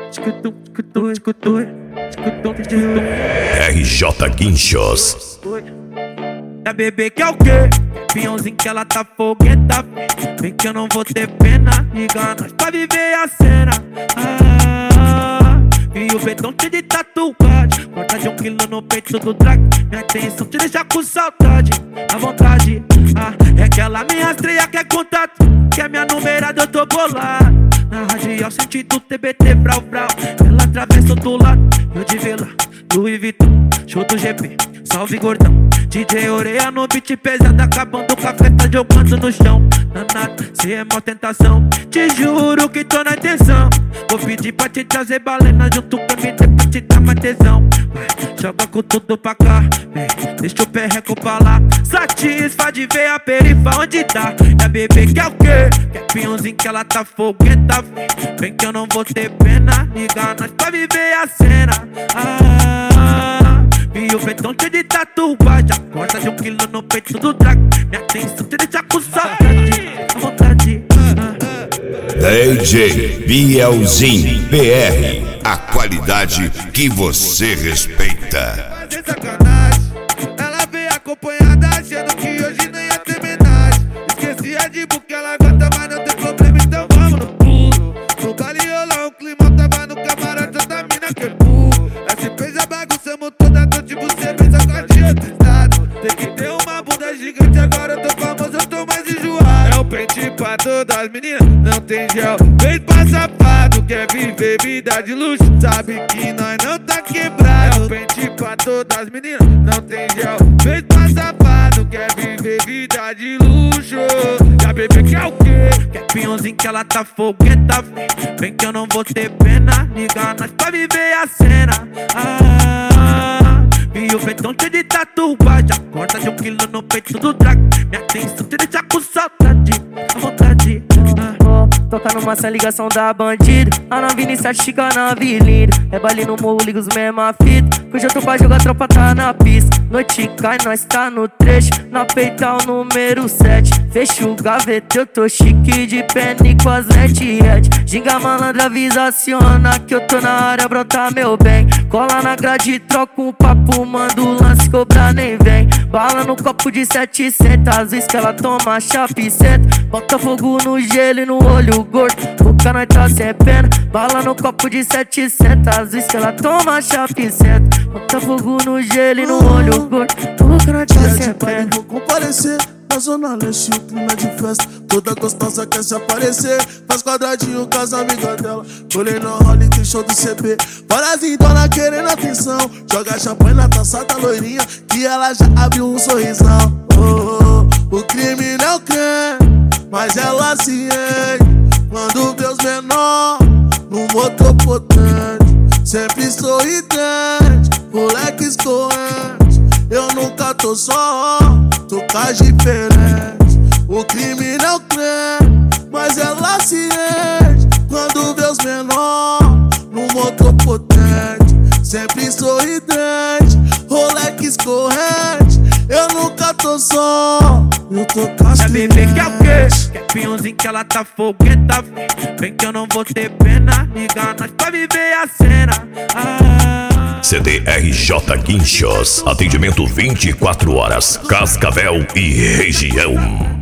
RJ Guinchos. A bebê quer o quê? Pinhãozinho que ela tá fogueta. Vem que eu não vou ter pena. Liga nós pra viver a cena. E o betão cheio de tatuagem. Corta de 1 quilo no peito do drag. Minha atenção te deixa com saudade. À vontade. É que ela me rastreia, quer contato. Que é minha numerada, eu tô bolado. Na radial sentido TBT, brau brau. Ela atravessa do lado. Eu de Vila, Louis Vuitton, show do GP, salve gordão. DJ Oreia no beat pesado, acabando com a festa, jogando no chão. Danado, cê é mó tentação. Te juro que tô na intenção. Vou pedir pra te trazer balena junto com a MT pra te dar mais tesão. Joga com tudo pra cá, vem, deixa o perreco pra lá. Satisfa de ver a perifa onde tá. E a bebê quer o quê? Quer pinhãozinho que ela tá fogueta. Vem que eu não vou ter pena. Liga nós pra viver a cena. E o betão cheio de tatuagem. Corta de 1 quilo no peito do drag. Minha atenção te deixa com saudade. À vontade. DJ Bielzinho BR. A qualidade que você respeita. Fazer sacanagem. Ela veio acompanhada, achando que hoje nem ia ter homenagem. Esqueci a de book, ela gota, mas não tem problema, então vamos no pulo. No baile rolou um climão, tava no camarote da mina que é burro. SP já bagunçamos toda noite, você fez a quadrilha do estado. Tem que ter uma bunda gigante, agora eu tô famoso, eu tô mais enjoado. É o pente pra todas as meninas, não tem gel. Vem pra safado, quer viver vida de luxo, sabe que nós não tá quebrado. É o pente pra todas as meninas, não tem gel. Vem pra safado, quer viver vida de luxo. E a bebê quer o quê? Quer pinhãozinho que ela tá fogueta. Vem que eu não vou ter pena. Liga nós pra viver a cena. E o betão cheio de tatuagem. Corta de 1 quilo no peito do drag. Minha atenção te deixa com saudade. À vontade. Toca numa sem ligação da bandida. A nave iniciante chica na nave linda. É baile no morro, liga os mesma fita. Hoje eu tô pra jogar, a tropa tá na pista. Noite cai, nós tá no trecho. Na peital número 7. Fecha o gaveta, eu tô chique de penny com as lentes red. Ginga malandra, avisa, aciona que eu tô na área, brota meu bem. Cola na grade, troca um papo, manda o lance, cobra nem vem. Bala no copo de 700, às vezes que ela toma chapiceta. Bota fogo no gelo e no olho gordo, o cano tá sem pena. Bala no copo de 700, às vezes que ela toma chapiceta. Bota fogo no gelo e no olho gordo, o cano tá sem pena. Vou comparecer na zona leste, o clima de festa. Toda gostosa quer se aparecer. Faz quadradinho com as amigas dela. Colei no role, tem show do CP. Várias indona querendo atenção. Joga champanhe na taça da loirinha, que ela já abriu um sorrisão. O crime não quer, mas ela se enche quando vê os menor no motor potente. Sempre sorridente, moleque escorrente. Eu nunca tô só, tô com as diferentes. O crime não crê, mas ela se enche quando vê os menor no motor potente. Sempre sorridente, Rolex escorrente. Eu nunca tô só, eu tô com as clientes. A bebê quer o quê? Quer pinhãozinho que ela tá fogueta. Vem que eu não vou ter pena. Liga nós pra viver a cena. CD RJ Guinchos. Atendimento 24 horas. Cascavel e região.